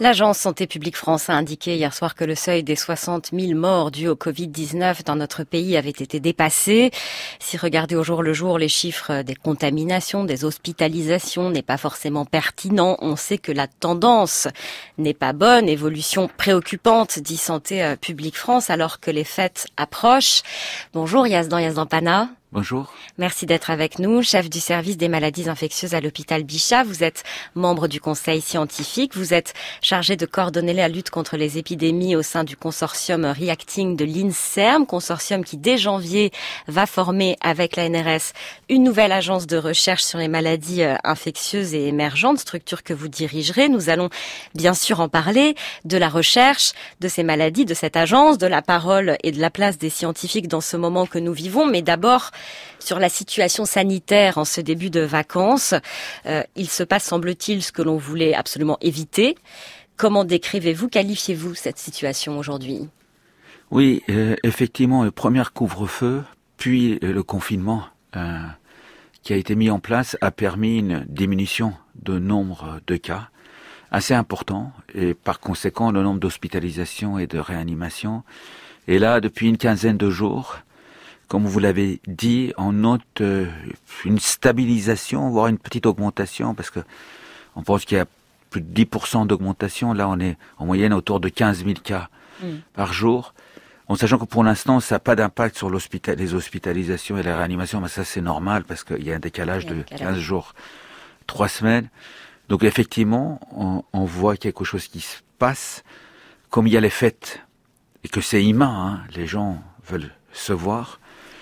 L'Agence Santé publique France a indiqué hier soir que le seuil des 60 000 morts dus au Covid-19 dans notre pays avait été dépassé. Si regarder au jour le jour les chiffres des contaminations, des hospitalisations n'est pas forcément pertinent, on sait que la tendance n'est pas bonne, évolution préoccupante, dit Santé publique France, alors que les fêtes approchent. Bonjour Yazdan Pana. Bonjour. Merci d'être avec nous, chef du service des maladies infectieuses à l'hôpital Bichat. Vous êtes membre du conseil scientifique. Vous êtes chargé de coordonner la lutte contre les épidémies au sein du consortium Reacting de l'INSERM, consortium qui dès janvier va former avec la NRS une nouvelle agence de recherche sur les maladies infectieuses et émergentes, structure que vous dirigerez. Nous allons bien sûr en parler de la recherche de ces maladies, de cette agence, de la parole et de la place des scientifiques dans ce moment que nous vivons. Mais d'abord, sur la situation sanitaire en ce début de vacances, il se passe, semble-t-il, ce que l'on voulait absolument éviter. Comment décrivez-vous, qualifiez-vous cette situation aujourd'hui ? Oui, effectivement, le premier couvre-feu, puis le confinement qui a été mis en place a permis une diminution de nombre de cas assez important et par conséquent le nombre d'hospitalisations et de réanimations. Et là, depuis une quinzaine de jours, comme vous l'avez dit, on note une stabilisation, voire une petite augmentation, parce que on pense qu'il y a plus de 10% d'augmentation. Là, on est en moyenne autour de 15 000 cas par jour. En sachant que pour l'instant, ça n'a pas d'impact sur les hospitalisations et la réanimation, mais ça c'est normal, parce qu'il y a un décalage de 15 jours, 3 semaines. Donc effectivement, on voit quelque chose qui se passe. Comme il y a les fêtes, et que c'est humain, les gens veulent se voir,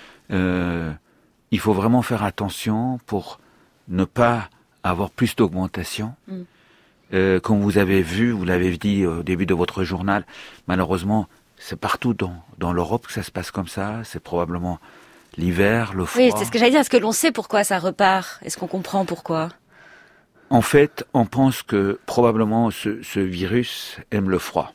il faut vraiment faire attention pour ne pas avoir plus d'augmentation. Comme vous l'avez dit au début de votre journal, malheureusement, c'est partout dans l'Europe que ça se passe comme ça. C'est probablement l'hiver, le froid. Oui, c'est ce que j'allais dire. Est-ce que l'on sait pourquoi ça repart ? Est-ce qu'on comprend pourquoi ? En fait, on pense que probablement ce virus aime le froid.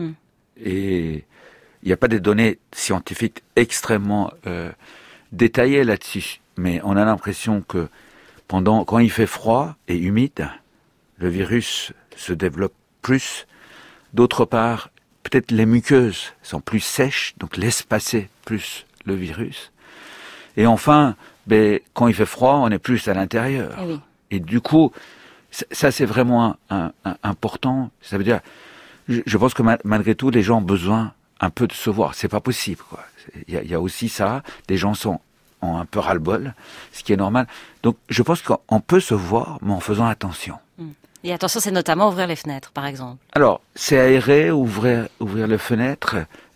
Et il n'y a pas des données scientifiques extrêmement détaillées là-dessus, mais on a l'impression que quand il fait froid et humide, le virus se développe plus. D'autre part, peut-être les muqueuses sont plus sèches, donc laissent passer plus le virus. Et enfin, quand il fait froid, on est plus à l'intérieur. Oui. Et du coup, ça c'est vraiment important. Ça veut dire, je pense que malgré tout, les gens ont besoin un peu de se voir. C'est pas possible, quoi. Il y a aussi ça. Les gens ont un peu ras-le-bol, ce qui est normal. Donc, je pense qu'on peut se voir, mais en faisant attention. Et attention, c'est notamment ouvrir les fenêtres, par exemple. Alors, c'est aérer, ouvrir les fenêtres,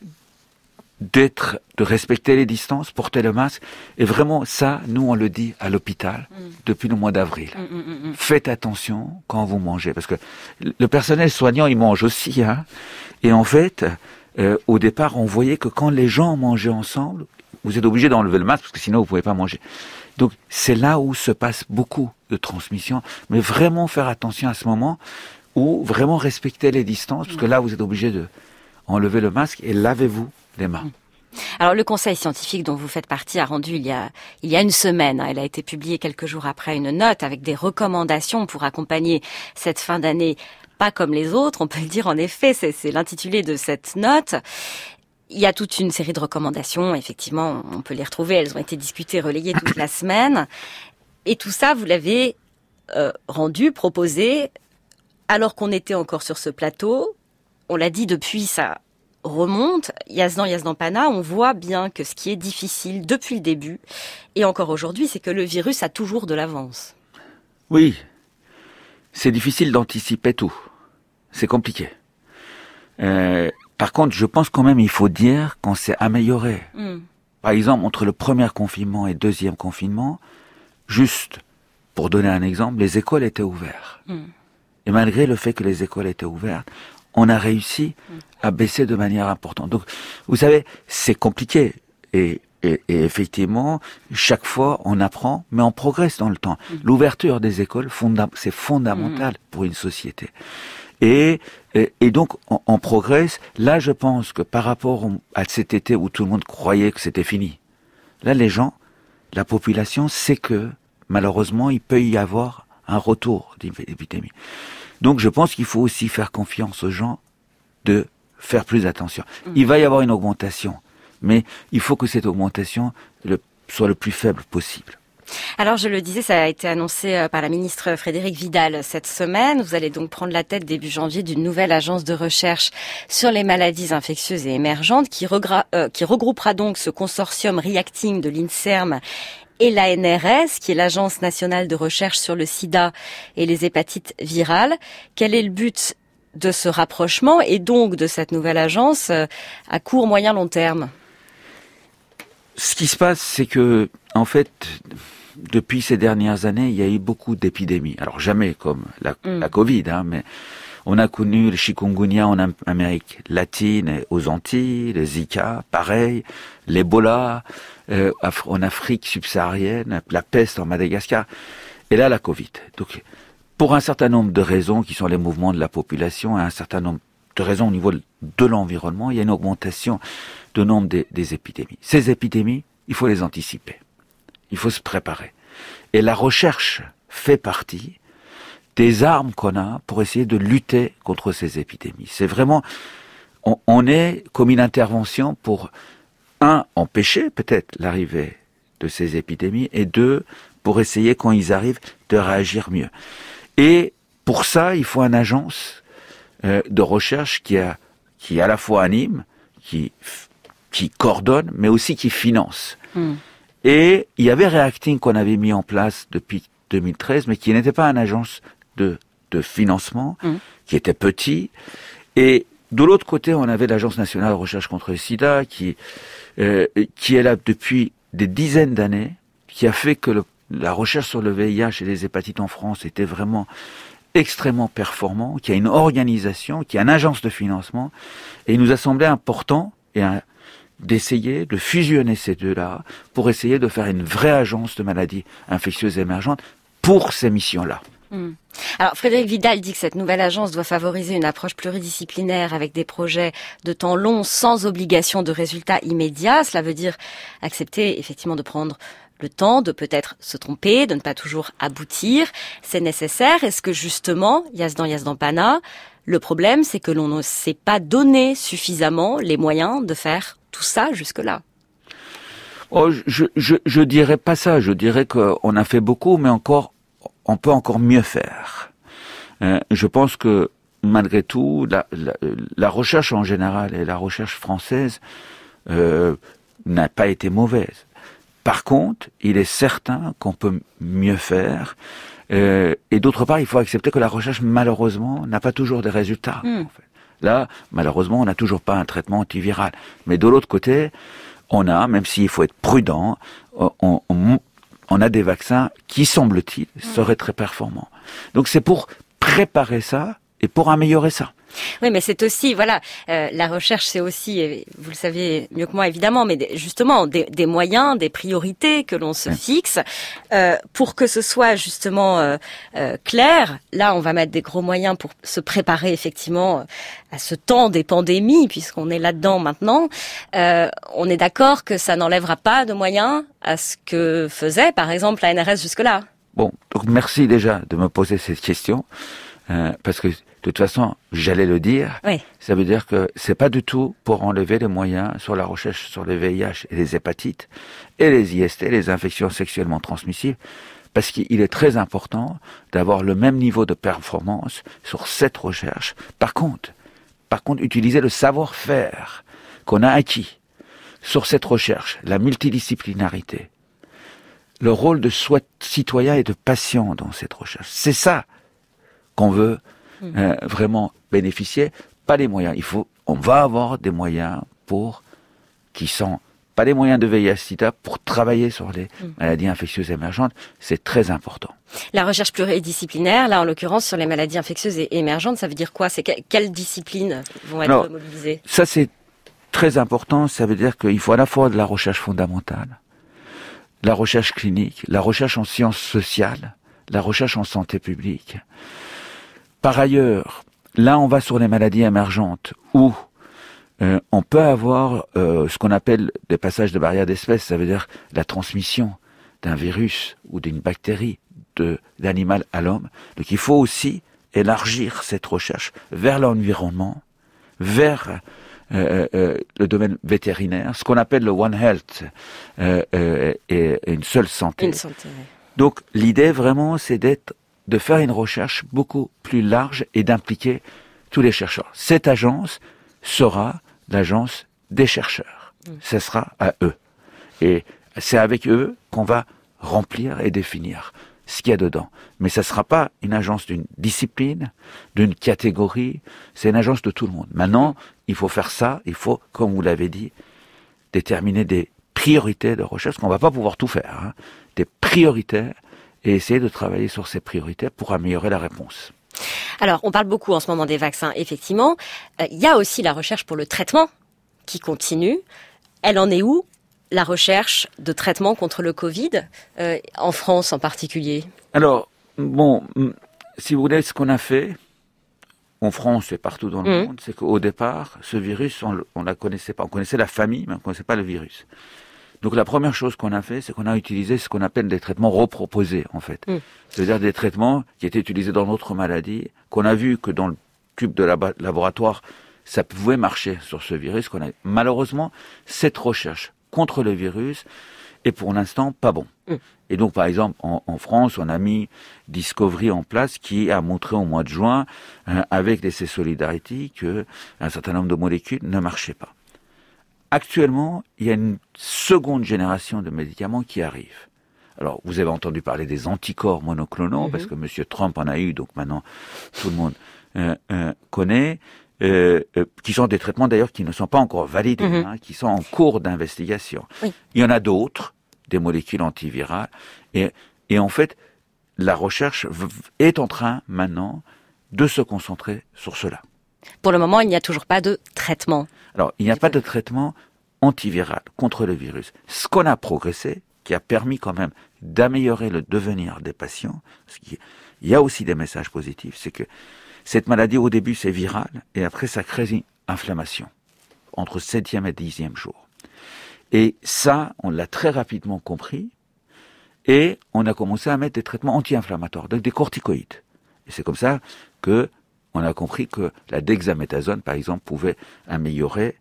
de respecter les distances, porter le masque. Et vraiment, ça, nous, on le dit à l'hôpital depuis le mois d'avril. Faites attention quand vous mangez, parce que le personnel soignant, il mange aussi, Et en fait, au départ, on voyait que quand les gens mangeaient ensemble, vous êtes obligé d'enlever le masque, parce que sinon, vous pouvez pas manger. Donc, c'est là où se passe beaucoup de transmission. Mais vraiment faire attention à ce moment où vraiment respecter les distances, parce que là, vous êtes obligé de enlever le masque et lavez-vous les mains. Alors, le conseil scientifique dont vous faites partie a rendu il y a une semaine, elle a été publiée quelques jours après, une note avec des recommandations pour accompagner cette fin d'année pas comme les autres, on peut le dire en effet, c'est l'intitulé de cette note. Il y a toute une série de recommandations, effectivement, on peut les retrouver, elles ont été discutées, relayées toute la semaine. Et tout ça, vous l'avez proposé, alors qu'on était encore sur ce plateau. On l'a dit depuis, ça remonte. Yazdan Pana, on voit bien que ce qui est difficile depuis le début, et encore aujourd'hui, c'est que le virus a toujours de l'avance. Oui, c'est difficile d'anticiper tout. C'est compliqué. Par contre, je pense quand même il faut dire qu'on s'est amélioré. Par exemple, entre le premier confinement et le deuxième confinement, juste pour donner un exemple, les écoles étaient ouvertes. Et malgré le fait que les écoles étaient ouvertes, on a réussi à baisser de manière importante. Donc, vous savez, c'est compliqué. Et effectivement, chaque fois, on apprend, mais on progresse dans le temps. L'ouverture des écoles, c'est fondamental pour une société. Et donc, on progresse. Là, je pense que par rapport à cet été où tout le monde croyait que c'était fini, là, la population sait que, malheureusement, il peut y avoir un retour d'épidémie. Donc je pense qu'il faut aussi faire confiance aux gens de faire plus attention. Il va y avoir une augmentation, mais il faut que cette augmentation soit le plus faible possible. Alors, je le disais, ça a été annoncé par la ministre Frédérique Vidal cette semaine. Vous allez donc prendre la tête début janvier d'une nouvelle agence de recherche sur les maladies infectieuses et émergentes qui regroupera donc ce consortium Reacting de l'INSERM et l'ANRS, qui est l'Agence nationale de recherche sur le sida et les hépatites virales. Quel est le but de ce rapprochement et donc de cette nouvelle agence à court, moyen, long terme? Ce qui se passe, c'est que, en fait, depuis ces dernières années, il y a eu beaucoup d'épidémies. Alors jamais comme la Covid, mais on a connu le chikungunya en Amérique latine et aux Antilles, le Zika, pareil, l'Ebola en Afrique subsaharienne, la peste en Madagascar, et là la Covid. Donc, pour un certain nombre de raisons qui sont les mouvements de la population et un certain nombre de raisons au niveau de l'environnement, il y a une augmentation du nombre des épidémies. Ces épidémies, il faut les anticiper. Il faut se préparer. Et la recherche fait partie des armes qu'on a pour essayer de lutter contre ces épidémies. C'est vraiment, on est comme une intervention pour, empêcher peut-être l'arrivée de ces épidémies, et deux, pour essayer, quand ils arrivent, de réagir mieux. Et pour ça, il faut une agence de recherche qui à la fois anime, qui coordonne, mais aussi qui finance. Et il y avait Reacting qu'on avait mis en place depuis 2013, mais qui n'était pas une agence de financement, qui était petit. Et de l'autre côté, on avait l'Agence nationale de recherche contre le sida, qui est là depuis des dizaines d'années, qui a fait que la recherche sur le VIH et les hépatites en France était vraiment extrêmement performant, qui a une organisation, qui a une agence de financement. Et il nous a semblé important d'essayer de fusionner ces deux-là pour essayer de faire une vraie agence de maladies infectieuses et émergentes pour ces missions-là. Alors, Frédérique Vidal dit que cette nouvelle agence doit favoriser une approche pluridisciplinaire avec des projets de temps long sans obligation de résultats immédiats. Cela veut dire accepter effectivement de prendre le temps, de peut-être se tromper, de ne pas toujours aboutir. C'est nécessaire. Est-ce que justement, Yazdan Pana, le problème c'est que l'on ne s'est pas donné suffisamment les moyens de faire tout ça jusque-là? Je dirais pas ça. Je dirais qu'on a fait beaucoup, mais on peut encore mieux faire. Je pense que malgré tout, la recherche en général et la recherche française n'a pas été mauvaise. Par contre, il est certain qu'on peut mieux faire. Et d'autre part, il faut accepter que la recherche, malheureusement, n'a pas toujours des résultats. En fait. Là, malheureusement, on n'a toujours pas un traitement antiviral. Mais de l'autre côté, même s'il faut être prudent, on a des vaccins qui, semble-t-il, seraient très performants. Donc c'est pour préparer ça et pour améliorer ça. Oui, mais c'est aussi, la recherche, c'est aussi, vous le savez mieux que moi évidemment, mais justement des moyens, des priorités que l'on se fixe pour que ce soit justement clair. Là, on va mettre des gros moyens pour se préparer effectivement à ce temps des pandémies, puisqu'on est là-dedans maintenant. On est d'accord que ça n'enlèvera pas de moyens à ce que faisait, par exemple, la NRS jusque-là. Bon, donc merci déjà de me poser cette question, parce que de toute façon, j'allais le dire, ça veut dire que c'est pas du tout pour enlever les moyens sur la recherche sur le VIH et les hépatites et les IST, les infections sexuellement transmissibles, parce qu'il est très important d'avoir le même niveau de performance sur cette recherche. Par contre, utiliser le savoir-faire qu'on a acquis sur cette recherche, la multidisciplinarité, le rôle de citoyen et de patient dans cette recherche. C'est ça qu'on veut vraiment bénéficier, pas les moyens. On va avoir des moyens qui sont pas des moyens de VIH/SIDA pour travailler sur les maladies infectieuses émergentes. C'est très important. La recherche pluridisciplinaire, là en l'occurrence sur les maladies infectieuses et émergentes, ça veut dire quoi? C'est quelles disciplines vont être mobilisées? Ça c'est très important. Ça veut dire qu'il faut à la fois de la recherche fondamentale, la recherche clinique, la recherche en sciences sociales, la recherche en santé publique. Par ailleurs, là on va sur les maladies émergentes où on peut avoir ce qu'on appelle des passages de barrière d'espèces, ça veut dire la transmission d'un virus ou d'une bactérie d'animal à l'homme. Donc il faut aussi élargir cette recherche vers l'environnement, vers le domaine vétérinaire, ce qu'on appelle le One Health, et une seule santé. Une santé, oui. Donc l'idée vraiment, c'est de faire une recherche beaucoup plus large et d'impliquer tous les chercheurs. Cette agence sera l'agence des chercheurs. Ce sera à eux. Et c'est avec eux qu'on va remplir et définir ce qu'il y a dedans. Mais ça ne sera pas une agence d'une discipline, d'une catégorie, c'est une agence de tout le monde. Maintenant, il faut faire ça, il faut, comme vous l'avez dit, déterminer des priorités de recherche, parce qu'on ne va pas pouvoir tout faire, hein, des priorités, et essayer de travailler sur ces priorités pour améliorer la réponse. Alors, on parle beaucoup en ce moment des vaccins, effectivement. Il y a aussi la recherche pour le traitement qui continue. Elle en est où, la recherche de traitement contre le Covid, en France en particulier? Alors, bon, si vous voulez, ce qu'on a fait, en France et partout dans le monde, c'est qu'au départ, ce virus, on la connaissait pas. On connaissait la famille, mais on ne connaissait pas le virus. Donc la première chose qu'on a fait, c'est qu'on a utilisé ce qu'on appelle des traitements reproposés, en fait. C'est-à-dire des traitements qui étaient utilisés dans d'autres maladies, qu'on a vu que dans le tube de laboratoire, ça pouvait marcher sur ce virus. Malheureusement, cette recherche contre le virus est pour l'instant pas bon. Et donc, par exemple, en France, on a mis Discovery en place qui a montré au mois de juin, avec l'essai Solidarity, qu'un certain nombre de molécules ne marchaient pas. Actuellement, il y a une seconde génération de médicaments qui arrive. Alors, vous avez entendu parler des anticorps monoclonaux, parce que M. Trump en a eu, donc maintenant tout le monde connaît, qui sont des traitements d'ailleurs qui ne sont pas encore validés, qui sont en cours d'investigation. Oui. Il y en a d'autres, des molécules antivirales, et en fait, la recherche est en train maintenant de se concentrer sur cela. Pour le moment, il n'y a toujours pas de traitement. Alors, il n'y a pas de traitement antiviral contre le virus. Ce qu'on a progressé, qui a permis quand même d'améliorer le devenir des patients, parce qu'il y a aussi des messages positifs, c'est que cette maladie, au début, c'est viral, et après, ça crée une inflammation, entre 7e et 10e jour. Et ça, on l'a très rapidement compris, et on a commencé à mettre des traitements anti-inflammatoires, donc des corticoïdes. Et c'est comme ça que on a compris que la dexaméthasone, par exemple, pouvait améliorer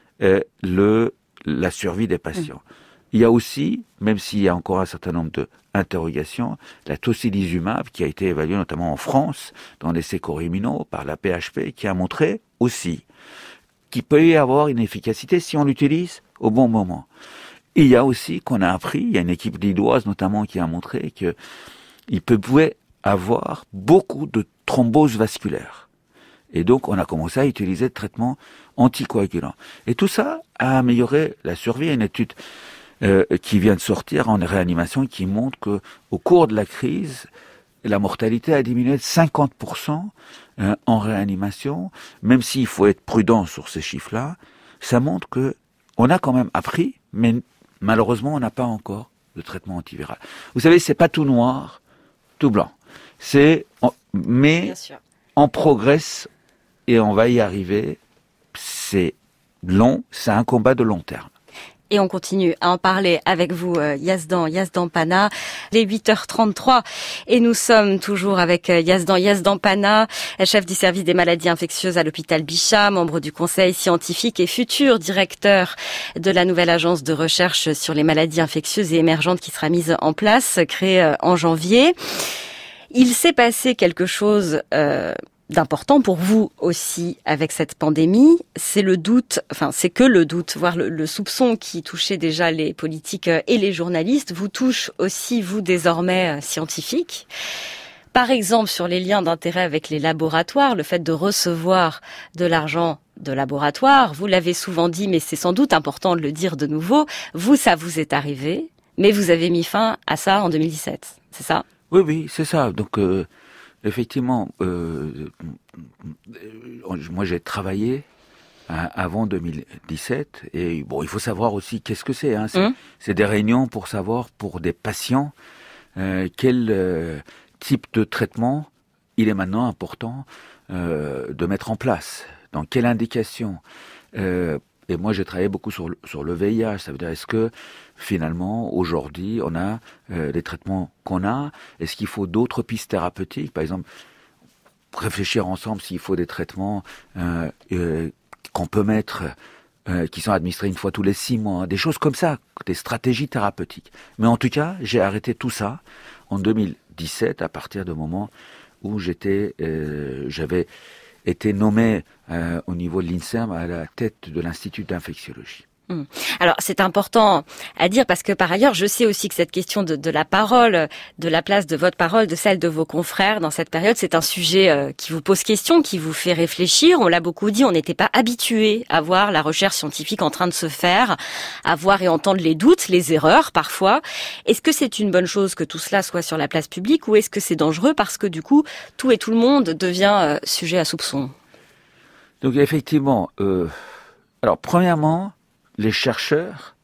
la survie des patients. Il y a aussi, même s'il y a encore un certain nombre d'interrogations, la tocilizumab qui a été évaluée notamment en France dans l'essai Corrimino par la PHP, qui a montré aussi qu'il peut y avoir une efficacité si on l'utilise au bon moment. Et il y a aussi qu'on a appris, il y a une équipe lilloise notamment qui a montré qu'il pouvait avoir beaucoup de thrombose vasculaire. Et donc, on a commencé à utiliser des traitements anticoagulants. Et tout ça a amélioré la survie. Il y a une étude qui vient de sortir en réanimation qui montre que au cours de la crise, la mortalité a diminué de 50% en réanimation. Même s'il faut être prudent sur ces chiffres-là, ça montre que on a quand même appris, mais malheureusement, on n'a pas encore de traitement antiviral. Vous savez, c'est pas tout noir, tout blanc. Mais on progresse et on va y arriver. C'est long, c'est un combat de long terme. Et on continue à en parler avec vous, Yazdan Panah. Il est 8h33 et nous sommes toujours avec Yazdan Panah, chef du service des maladies infectieuses à l'hôpital Bichat, membre du conseil scientifique et futur directeur de la nouvelle agence de recherche sur les maladies infectieuses et émergentes qui sera mise en place, créée en janvier. Il s'est passé quelque chose d'important pour vous aussi avec cette pandémie, c'est le doute, voire le soupçon qui touchait déjà les politiques et les journalistes, vous touche aussi, vous désormais scientifiques. Par exemple, sur les liens d'intérêt avec les laboratoires, le fait de recevoir de l'argent de laboratoire, vous l'avez souvent dit, mais c'est sans doute important de le dire de nouveau, ça vous est arrivé, mais vous avez mis fin à ça en 2017, c'est ça ? Oui, c'est ça. Donc, effectivement, moi j'ai travaillé avant 2017 et bon, il faut savoir aussi qu'est-ce que c'est. C'est des réunions pour savoir pour des patients quel type de traitement il est maintenant important de mettre en place, dans quelle indication. Et moi, j'ai travaillé beaucoup sur le VIH. Ça veut dire, est-ce que, finalement, aujourd'hui, on a les traitements qu'on a? Est-ce qu'il faut d'autres pistes thérapeutiques? Par exemple, réfléchir ensemble s'il faut des traitements qu'on peut mettre, qui sont administrés une fois tous les 6 mois, des choses comme ça, des stratégies thérapeutiques. Mais en tout cas, j'ai arrêté tout ça en 2017, à partir du moment où j'avais été nommé au niveau de l'INSERM à la tête de l'Institut d'infectiologie. Alors c'est important à dire parce que par ailleurs je sais aussi que cette question de la parole, de la place de votre parole, de celle de vos confrères dans cette période, c'est un sujet qui vous pose question, qui vous fait réfléchir. On l'a beaucoup dit, on n'était pas habitué à voir la recherche scientifique en train de se faire, à voir et entendre les doutes, les erreurs parfois. Est-ce que c'est une bonne chose que tout cela soit sur la place publique ou est-ce que c'est dangereux parce que du coup tout et tout le monde devient sujet à soupçon? Donc effectivement, alors premièrement, les chercheurs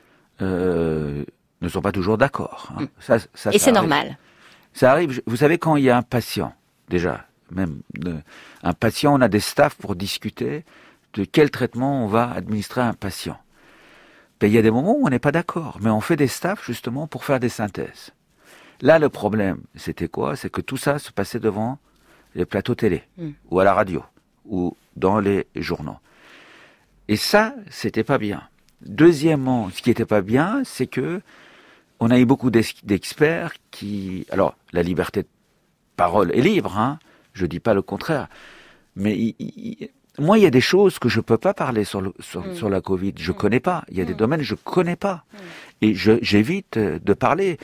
ne sont pas toujours d'accord. Hein. Ça et c'est arrive. Normal. Ça arrive. Vous savez, quand il y a un patient, déjà, même un patient, on a des staffs pour discuter de quel traitement on va administrer à un patient. Ben, il y a des moments où on n'est pas d'accord, mais on fait des staffs justement pour faire des synthèses. Là, le problème, c'était quoi? C'est que tout ça se passait devant les plateaux télé, ou à la radio, ou dans les journaux. Et ça, c'était pas bien. Deuxièmement, ce qui était pas bien, c'est que on a eu beaucoup d'experts qui... Alors, la liberté de parole est libre, hein, je dis pas le contraire. Mais moi, il y a des choses que je peux pas parler sur la Covid. Je connais pas. Il y a des domaines que je connais pas. Et j'évite de parler.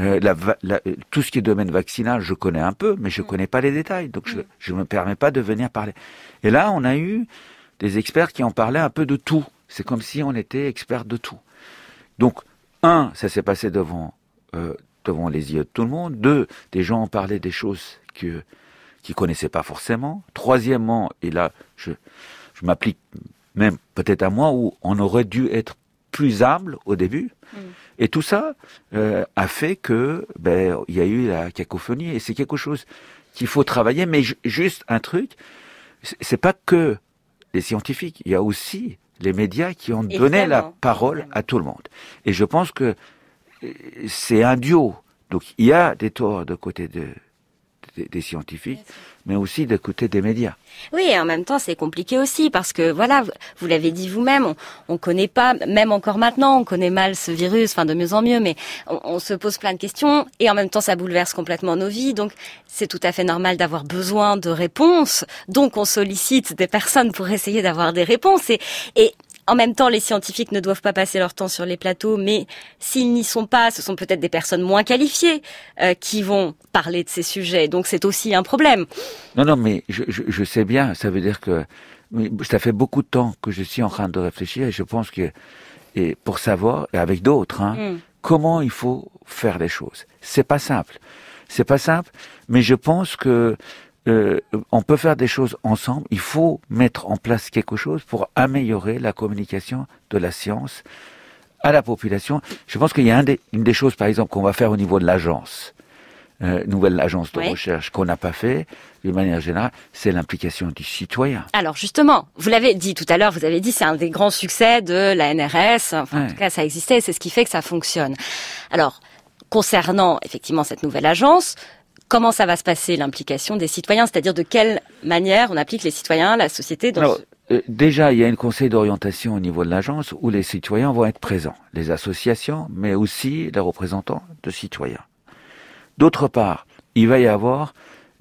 Tout ce qui est domaine vaccinal, je connais un peu, mais je connais pas les détails. Donc, je me permets pas de venir parler. Et là, on a eu des experts qui en parlaient un peu de tout. C'est comme si on était experts de tout. Donc, ça s'est passé devant les yeux de tout le monde. 2, des gens ont parlé des choses qu'ils connaissaient pas forcément. Troisièmement, et là, je m'applique même peut-être à moi, où on aurait dû être plus humble au début. Et tout ça a fait que il y a eu la cacophonie. Et c'est quelque chose qu'il faut travailler. Mais juste un truc, c'est pas que les scientifiques, il y a aussi les médias qui ont donné la parole à tout le monde. Et je pense que c'est un duo. Donc il y a des torts de côté des scientifiques, mais aussi de côté des médias. Oui, et en même temps, c'est compliqué aussi parce que, voilà, vous l'avez dit vous-même, on connaît pas, même encore maintenant, on connaît mal ce virus, enfin de mieux en mieux, mais on se pose plein de questions et en même temps, ça bouleverse complètement nos vies. Donc, c'est tout à fait normal d'avoir besoin de réponses. Donc, on sollicite des personnes pour essayer d'avoir des réponses et en même temps, les scientifiques ne doivent pas passer leur temps sur les plateaux, mais s'ils n'y sont pas, ce sont peut-être des personnes moins qualifiées qui vont parler de ces sujets. Donc c'est aussi un problème. Non, mais je sais bien. Ça veut dire que ça fait beaucoup de temps que je suis en train de réfléchir et je pense que pour savoir, et avec d'autres, comment il faut faire les choses. C'est pas simple, mais je pense que on peut faire des choses ensemble. Il faut mettre en place quelque chose pour améliorer la communication de la science à la population. Je pense qu'il y a une des choses, par exemple, qu'on va faire au niveau de l'agence, nouvelle agence de recherche qu'on n'a pas fait, d'une manière générale, c'est l'implication du citoyen. Alors justement, vous l'avez dit tout à l'heure, vous avez dit c'est un des grands succès de la NRS. Enfin, en tout cas, ça existait, c'est ce qui fait que ça fonctionne. Alors, concernant effectivement cette nouvelle agence, comment ça va se passer, l'implication des citoyens? C'est-à-dire de quelle manière on applique les citoyens, la société déjà, il y a un conseil d'orientation au niveau de l'agence où les citoyens vont être présents. Les associations, mais aussi les représentants de citoyens. D'autre part, il va y avoir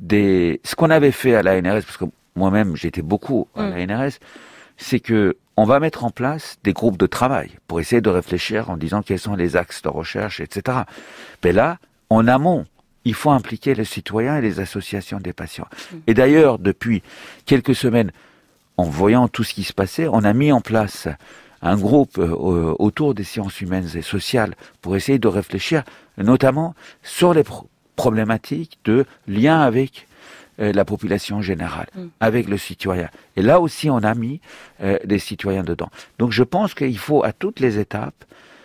ce qu'on avait fait à la NRS, parce que moi-même, j'étais beaucoup à la NRS, c'est que on va mettre en place des groupes de travail pour essayer de réfléchir en disant quels sont les axes de recherche, etc. Mais là, en amont, il faut impliquer les citoyens et les associations des patients. Et d'ailleurs, depuis quelques semaines, en voyant tout ce qui se passait, on a mis en place un groupe autour des sciences humaines et sociales pour essayer de réfléchir notamment sur les problématiques de lien avec la population générale, avec le citoyen. Et là aussi, on a mis des citoyens dedans. Donc je pense qu'il faut à toutes les étapes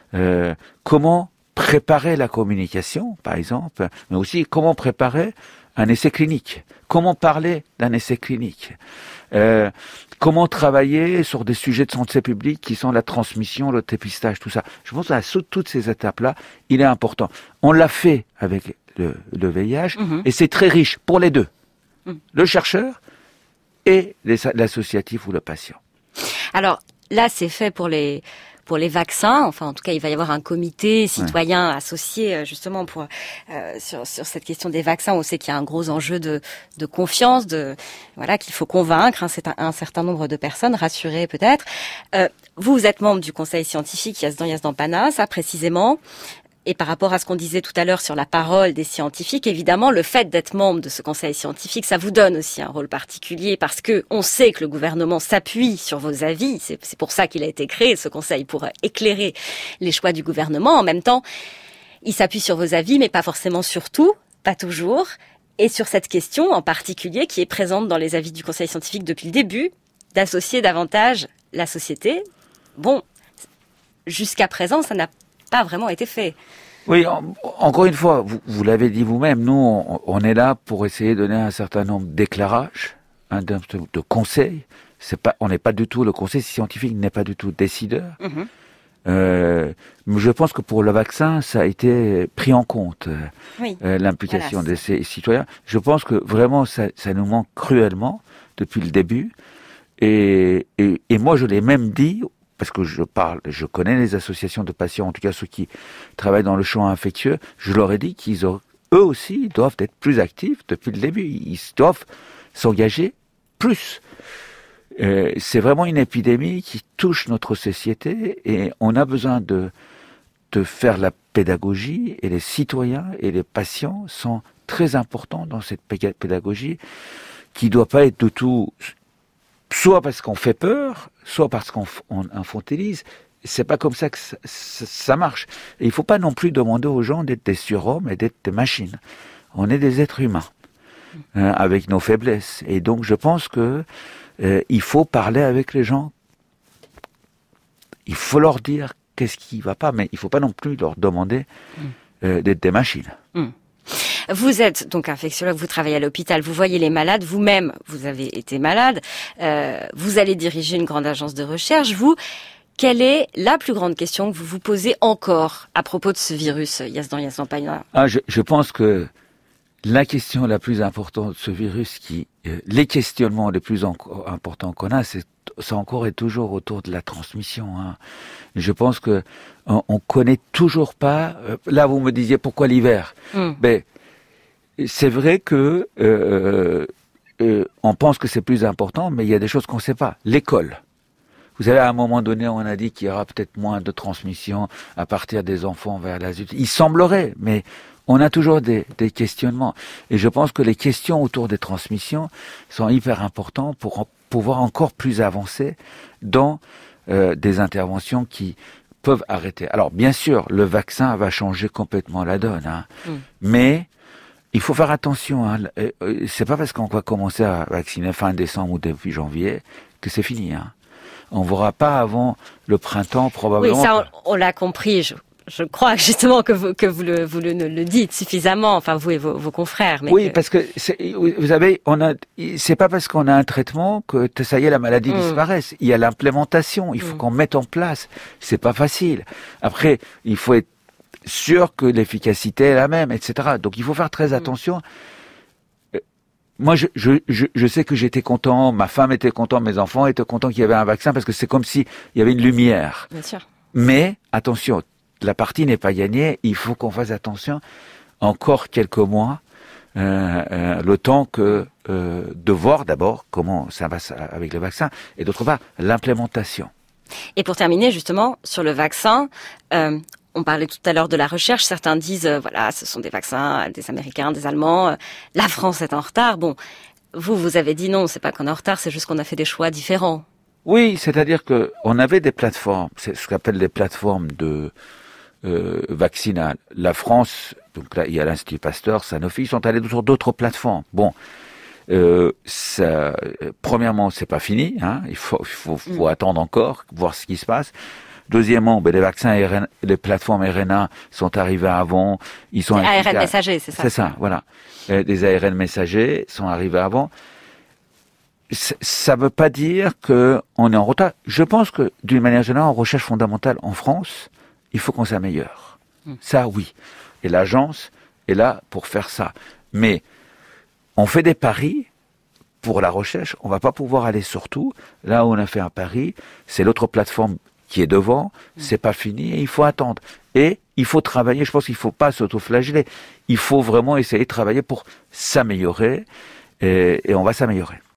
comment préparer la communication, par exemple, mais aussi comment préparer un essai clinique, comment parler d'un essai clinique, comment travailler sur des sujets de santé publique qui sont la transmission, le dépistage, tout ça. Je pense que toutes ces étapes-là, il est important. On l'a fait avec le VIH et c'est très riche pour les deux. le chercheur et l'associatif ou le patient. Alors là, c'est fait pour les vaccins. Enfin, en tout cas, il va y avoir un comité citoyen associé justement pour sur cette question des vaccins. On sait qu'il y a un gros enjeu de confiance, qu'il faut convaincre un certain nombre de personnes, rassurer peut-être. Vous êtes membre du conseil scientifique Yazdan Pana, ça précisément. Et par rapport à ce qu'on disait tout à l'heure sur la parole des scientifiques, évidemment, le fait d'être membre de ce conseil scientifique, ça vous donne aussi un rôle particulier parce que on sait que le gouvernement s'appuie sur vos avis. C'est pour ça qu'il a été créé, ce conseil, pour éclairer les choix du gouvernement. En même temps, il s'appuie sur vos avis, mais pas forcément sur tout, pas toujours. Et sur cette question en particulier, qui est présente dans les avis du conseil scientifique depuis le début, d'associer davantage la société. Bon, jusqu'à présent, ça n'a pas vraiment été fait. Oui, encore une fois, vous l'avez dit vous-même, nous, on est là pour essayer de donner un certain nombre d'éclairages, de conseils. On n'est pas du tout, le conseil scientifique n'est pas du tout décideur. Mais je pense que pour le vaccin, ça a été pris en compte, l'implication des citoyens. Je pense que vraiment, ça nous manque cruellement depuis le début. Et moi, je l'ai même dit, parce que je connais les associations de patients, en tout cas ceux qui travaillent dans le champ infectieux, je leur ai dit eux aussi doivent être plus actifs depuis le début. Ils doivent s'engager plus. C'est vraiment une épidémie qui touche notre société et on a besoin de faire la pédagogie et les citoyens et les patients sont très importants dans cette pédagogie qui doit pas être de tout soit parce qu'on fait peur, soit parce qu'on infantilise. C'est pas comme ça que ça marche. Et il faut pas non plus demander aux gens d'être des surhommes et d'être des machines. On est des êtres humains, avec nos faiblesses. Et donc, je pense que il faut parler avec les gens. Il faut leur dire qu'est-ce qui va pas, mais il faut pas non plus leur demander d'être des machines. Vous êtes donc infectiologue, vous travaillez à l'hôpital, vous voyez les malades, vous-même, vous avez été malade, vous allez diriger une grande agence de recherche. Quelle est la plus grande question que vous vous posez encore à propos de ce virus, Yazdan Pana? Je pense que la question la plus importante de ce virus, les questionnements les plus importants qu'on a, c'est encore et toujours autour de la transmission. Je pense que on connaît toujours pas. Là, vous me disiez pourquoi l'hiver. C'est vrai que on pense que c'est plus important, mais il y a des choses qu'on ne sait pas. L'école. Vous savez, à un moment donné, on a dit qu'il y aura peut-être moins de transmission à partir des enfants vers l'adulte. Il semblerait, mais on a toujours des questionnements. Et je pense que les questions autour des transmissions sont hyper importantes pour pouvoir encore plus avancer dans des interventions qui peuvent arrêter. Alors, bien sûr, le vaccin va changer complètement la donne, mais il faut faire attention. C'est pas parce qu'on va commencer à vacciner fin décembre ou début janvier que c'est fini. On ne verra pas avant le printemps probablement. Oui, ça on l'a compris. Je crois justement que vous le dites suffisamment. Enfin, vous et vos confrères. Mais oui, parce que vous savez, c'est pas parce qu'on a un traitement que ça y est la maladie disparaisse. Il y a l'implémentation. Il faut qu'on mette en place. C'est pas facile. Après, il faut être sûr que l'efficacité est la même, etc. Donc il faut faire très attention. Moi, je sais que j'étais content, ma femme était contente, mes enfants étaient contents qu'il y avait un vaccin parce que c'est comme si il y avait une lumière. Bien sûr. Mais attention, la partie n'est pas gagnée. Il faut qu'on fasse attention encore quelques mois, le temps que de voir d'abord comment ça va avec le vaccin et d'autre part l'implémentation. Et pour terminer justement sur le vaccin. On parlait tout à l'heure de la recherche. Certains disent, ce sont des vaccins des Américains, des Allemands. La France est en retard. Bon, vous avez dit non, c'est pas qu'on est en retard, c'est juste qu'on a fait des choix différents. Oui, c'est-à-dire que on avait des plateformes, c'est ce qu'on appelle des plateformes de vaccinales. La France, donc là, il y a l'Institut Pasteur, Sanofi, sont allés sur d'autres plateformes. Bon, premièrement, c'est pas fini. Il faut attendre encore, voir ce qui se passe. Deuxièmement, les vaccins RNA, les plateformes RNA sont arrivées avant. Ils sont ARN messagers, c'est ça. C'est ça, voilà. Les ARN messagers sont arrivés avant. Ça veut pas dire que on est en retard. Je pense que d'une manière générale, en recherche fondamentale en France, il faut qu'on s'améliore. Ça, oui. Et l'agence est là pour faire ça. Mais on fait des paris pour la recherche, on va pas pouvoir aller sur tout. Là où on a fait un pari, c'est l'autre plateforme qui est devant, c'est pas fini et il faut attendre. Et il faut travailler, je pense qu'il faut pas s'auto-flageller. Il faut vraiment essayer de travailler pour s'améliorer et on va s'améliorer.